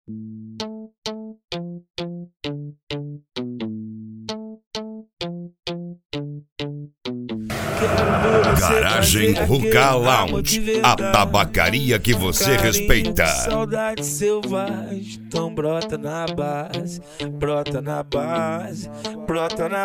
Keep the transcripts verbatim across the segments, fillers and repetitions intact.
Garagem Ruka Lounge, a tabacaria que você respeita. Saudade selvagem, então brota na base, brota na base, brota na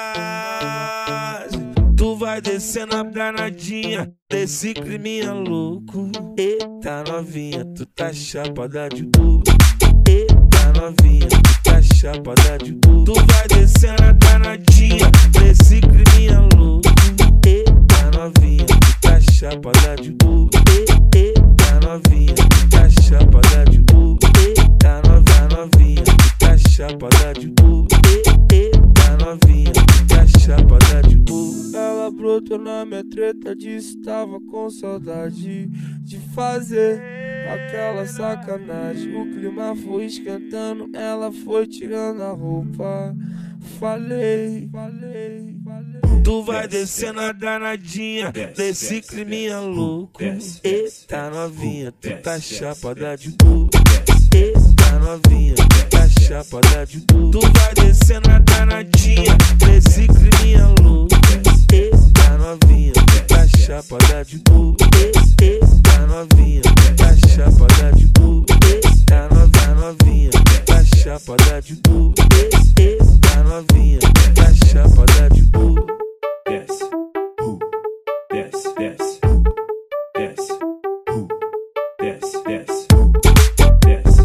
base. Tu vai descendo a danadinha desse criminha louco. Eita novinha, tu tá chapada de duro. Eita novinha, tu tá chapada de duro. Tu vai descendo a danadinha desse criminha louco. Eita novinha, tu tá chapada de duro. Eita novinha, tu tá chapada de duro. Eita novinha, tu tá chapada de duro. Eita novinha, tu tá chapada de duro. Ela brotou na minha treta, disse tava com saudade de fazer aquela sacanagem. O clima foi esquentando, ela foi tirando a roupa. Falei, falei, falei. Tu vai descendo a danadinha desse criminha louco. Eita novinha, tu tá chapada de duro. Eita novinha, tu tá chapada de duro. Tu vai descendo a danadinha desse criminha louco. Eita novinha, tu tá chapada de duro. Eita novinha, tu tá chapada de duro. Eita novinha, tu tá chapada de duro. Eita novinha, tu tá chapada de duro. Desce, uh, desce, desce, desce, uh, desce, desce, desce,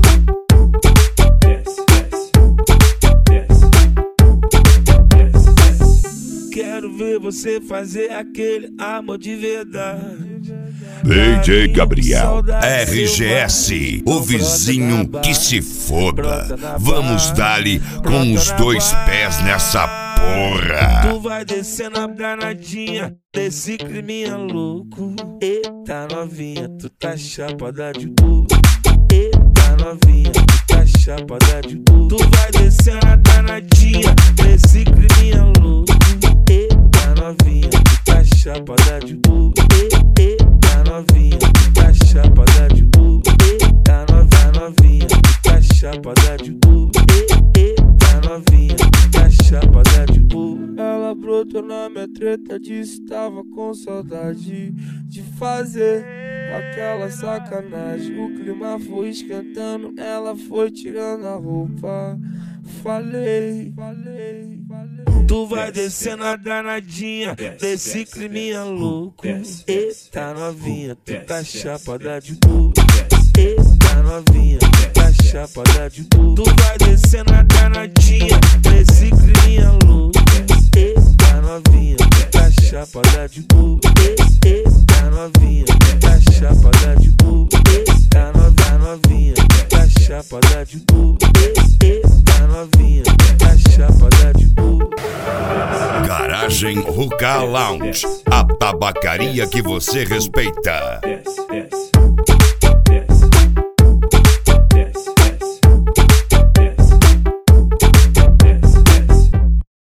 desce, desce, desce, desce. Quero ver você fazer aquele amor de verdade. D J Gabriel, R G S, o vizinho que se foda. Vamos dar-lhe com os dois pés nessa porra. Tu vai descendo a danadinha desse criminha louco. Eita novinha, tu tá chapada de duro. Eita novinha, tu tá chapada de duro. Tu vai descendo a danadinha desse criminha louco. Eita novinha, tu tá chapada de duro. Eita novinha, tu tá chapada de duro. Eita novinha, tu tá chapada de duro. Eita novinha, tu tá chapada de duro. Ela brotou na minha treta, disse tava com saudade de fazer aquela sacanagem. O clima foi esquentando, ela foi tirando a roupa. Falei, falei, falei. Tu vai descendo a danadinha desse criminha louco. Eita novinha, tu tá chapada de duro. Eita novinha, tu tá chapada de duro. Tu vai descendo a danadinha desse criminha louco. Eita novinha, tu tá chapada de duro. Eita novinha, tu tá chapada de duro. Eita novinha, tu tá chapada de duro. Eita novinha, tu tá chapada de duro. Garagem Ruka Lounge, a tabacaria que você respeita. Desce, desce.